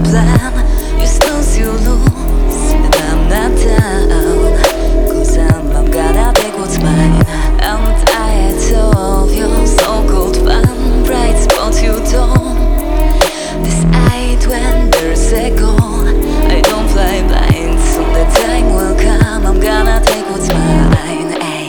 plan. You snooze, you lose, and I'm not down, 'cause I'm gonna take what's mine. I'm tired of your so-called fun, bright spots you don't decide when there's a goal. I don't fly blind, so the time will come. I'm gonna take what's mine. Ay.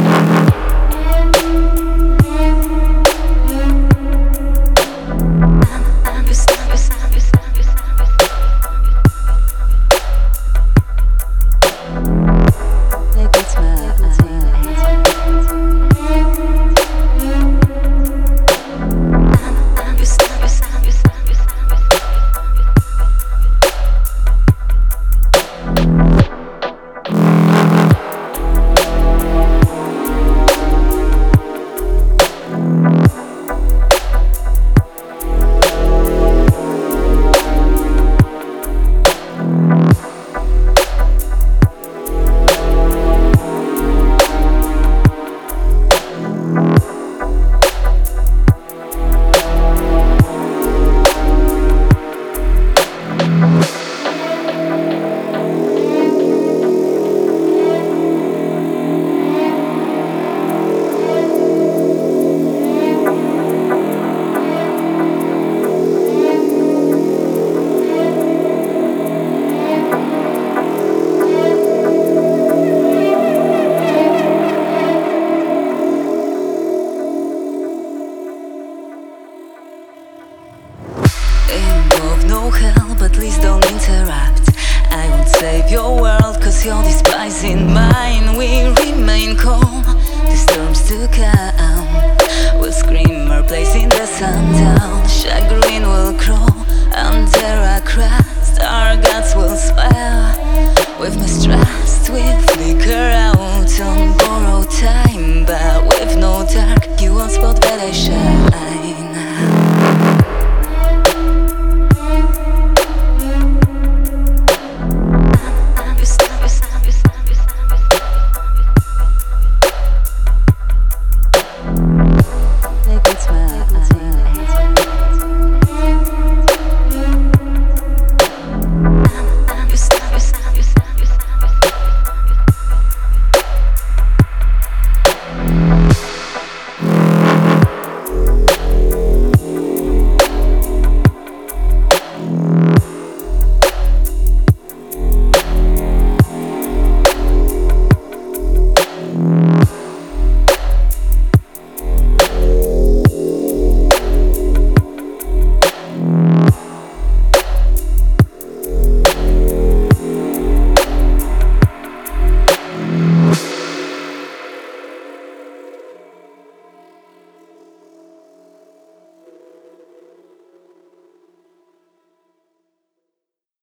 Involve no help, but please don't interrupt. I won't save your world, 'cause you're despising mine. We remain calm, the storms to come. We'll scream our place in the sundown. Chagrin will crawl.